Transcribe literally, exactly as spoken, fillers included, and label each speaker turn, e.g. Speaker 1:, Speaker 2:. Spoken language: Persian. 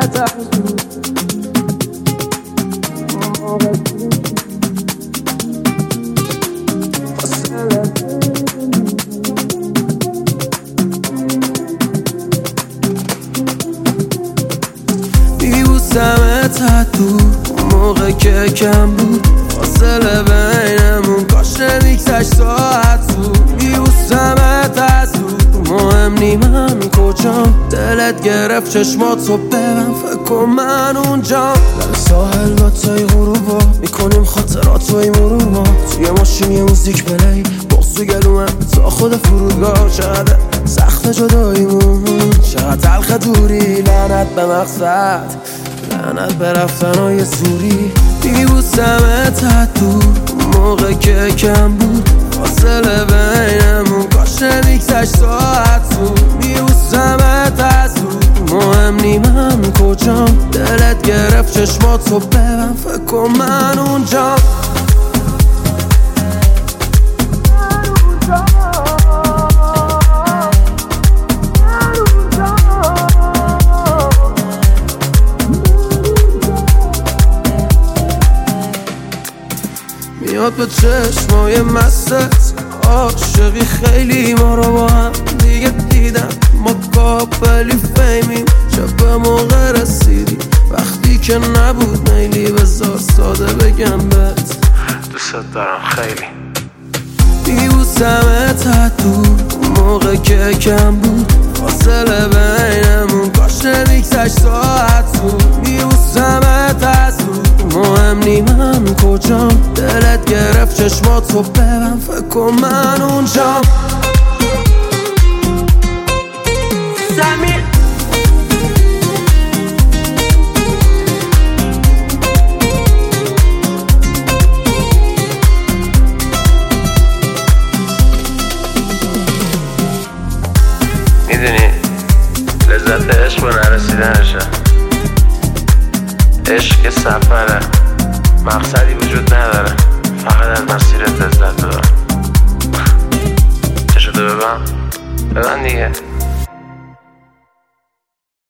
Speaker 1: وسط از دور میبوسمت از دور موقع که کم بود فاصله بینمون کاش نمیگذشت ساعت زود میبوسمت از دور مهم نی من کجام دلت گرفت چشماتو ببن فکر کن من اونجام در ساحل با تای غروبا میکنیم خاطرات و ای مرور توی ماشین یه موزیک پلی بغض تو گلومه تا خود فرودگاه چقدر سخت جداییمون چقدر تلخ دوری لعنت به مقصد لعنت به رفتنهای زوری میبوسمت از دور موقع که کم بود فاصله بینمون کاش نمیگذشت ساعت زود میبوسمت از دور مهم نی من کجام دلت گرفت چشماتو ببن فکر کن من اونجام میاد به چشمای مستت عاشقی خیلی ما رو با هم دیگه دیدم ما کابلی فیمیم شب به موقع رسیدی وقتی که نبود میلی بذار ساده بگم بهت دوست دارم خیلی میبوسمت از دور موقع که کم بود فاصله بینمون کاش نمیگذشت ساعت زود میبوسمت از دور مهم نی من کجام دلت گرفت چشماتو ببن فکر کن من اونجام سمیر
Speaker 2: میدونی لذت عشق و نرسیدنشه عشق سفره مقصدی وجود نداره فقط از مسیرت لذت ببر چشتو ببن ببن دیگه